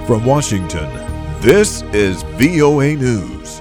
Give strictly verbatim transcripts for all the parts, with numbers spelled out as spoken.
From Washington, this is V O A News.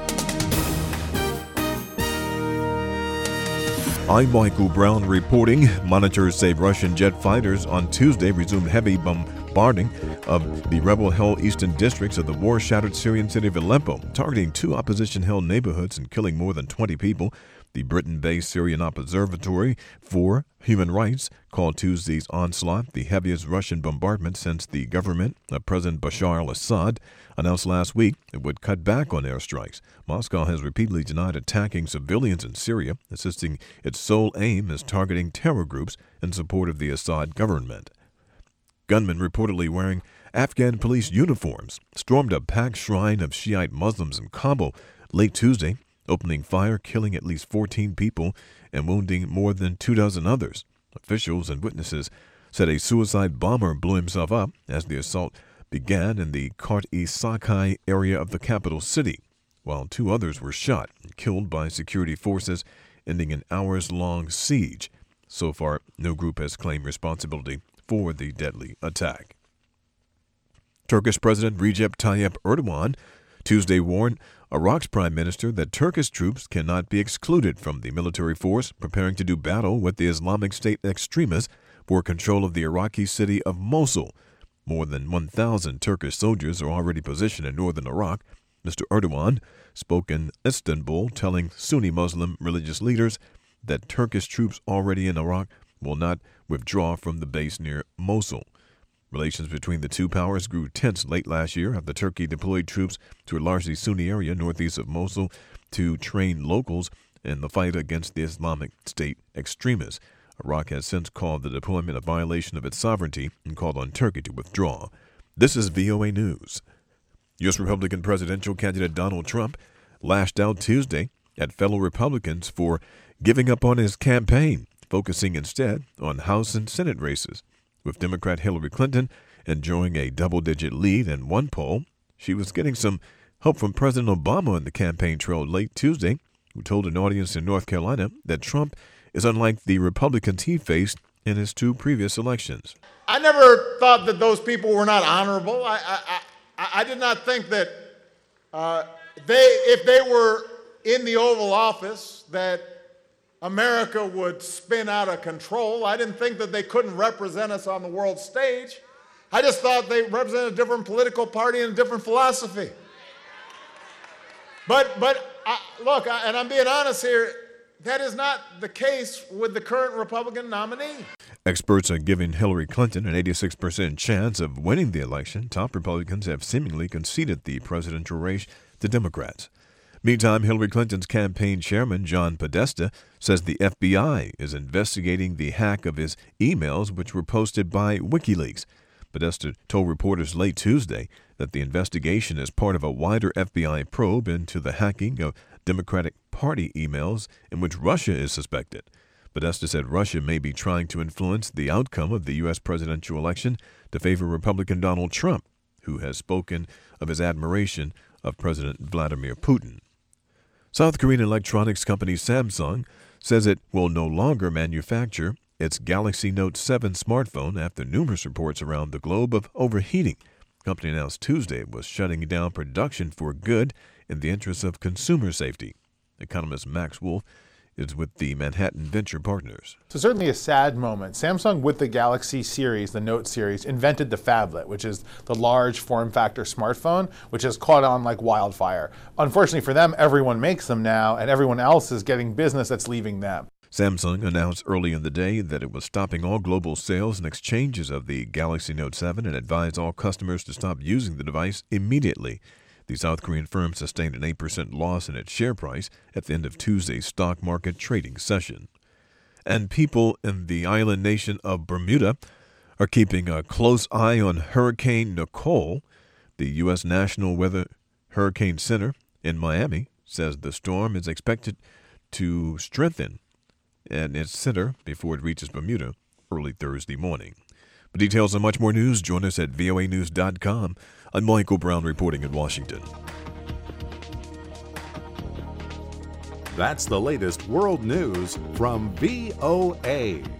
I'm Michael Brown reporting. Monitors say Russian jet fighters on Tuesday resumed heavy bombarding of the rebel-held eastern districts of the war-shattered Syrian city of Aleppo, targeting two opposition-held neighborhoods and killing more than twenty people. The Britain-based Syrian Observatory for Human Rights called Tuesday's onslaught the heaviest Russian bombardment since the government of President Bashar al-Assad announced last week it would cut back on airstrikes. Moscow has repeatedly denied attacking civilians in Syria, insisting its sole aim is targeting terror groups in support of the Assad government. Gunmen reportedly wearing Afghan police uniforms stormed a packed shrine of Shiite Muslims in Kabul late Tuesday, opening fire, killing at least fourteen people and wounding more than two dozen others. Officials and witnesses said a suicide bomber blew himself up as the assault began in the Kart-e-Sakai area of the capital city, while two others were shot and killed by security forces, ending an hours-long siege. So far, no group has claimed responsibility for the deadly attack. Turkish President Recep Tayyip Erdogan Tuesday warned Iraq's prime minister that Turkish troops cannot be excluded from the military force preparing to do battle with the Islamic State extremists for control of the Iraqi city of Mosul. More than one thousand Turkish soldiers are already positioned in northern Iraq. Mister Erdogan spoke in Istanbul, telling Sunni Muslim religious leaders that Turkish troops already in Iraq will not withdraw from the base near Mosul. Relations between the two powers grew tense late last year after Turkey deployed troops to a largely Sunni area northeast of Mosul to train locals in the fight against the Islamic State extremists. Iraq has since called the deployment a violation of its sovereignty and called on Turkey to withdraw. This is V O A News. U S Republican presidential candidate Donald Trump lashed out Tuesday at fellow Republicans for giving up on his campaign, focusing instead on House and Senate races. With Democrat Hillary Clinton enjoying a double-digit lead in one poll, she was getting some help from President Obama in the campaign trail late Tuesday, who told an audience in North Carolina that Trump is unlike the Republicans he faced in his two previous elections. I never thought that those people were not honorable. I, I, I, I did not think that uh, they, if they were in the Oval Office, that America would spin out of control. I didn't think that they couldn't represent us on the world stage. I just thought they represented a different political party and a different philosophy. But, but I, look, I, and I'm being honest here, that is not the case with the current Republican nominee. Experts are giving Hillary Clinton an eighty-six percent chance of winning the election. Top Republicans have seemingly conceded the presidential race to Democrats. Meantime, Hillary Clinton's campaign chairman, John Podesta, says the F B I is investigating the hack of his emails, which were posted by WikiLeaks. Podesta told reporters late Tuesday that the investigation is part of a wider F B I probe into the hacking of Democratic Party emails in which Russia is suspected. Podesta said Russia may be trying to influence the outcome of the U S presidential election to favor Republican Donald Trump, who has spoken of his admiration of President Vladimir Putin. South Korean electronics company Samsung says it will no longer manufacture its Galaxy Note seven smartphone after numerous reports around the globe of overheating. The company announced Tuesday it was shutting down production for good in the interest of consumer safety. Economist Max Wolf is with the Manhattan Venture Partners. So certainly a sad moment. Samsung, with the Galaxy series, the Note series, invented the phablet, which is the large form factor smartphone, which has caught on like wildfire. Unfortunately for them, everyone makes them now, and everyone else is getting business that's leaving them. Samsung announced early in the day that it was stopping all global sales and exchanges of the Galaxy Note seven and advised all customers to stop using the device immediately. The South Korean firm sustained an eight percent loss in its share price at the end of Tuesday's stock market trading session. And people in the island nation of Bermuda are keeping a close eye on Hurricane Nicole. The U S National Weather Hurricane Center in Miami says the storm is expected to strengthen in its center before it reaches Bermuda early Thursday morning. For details on much more news, join us at V O A news dot com. I'm Michael Brown reporting in Washington. That's the latest world news from V O A.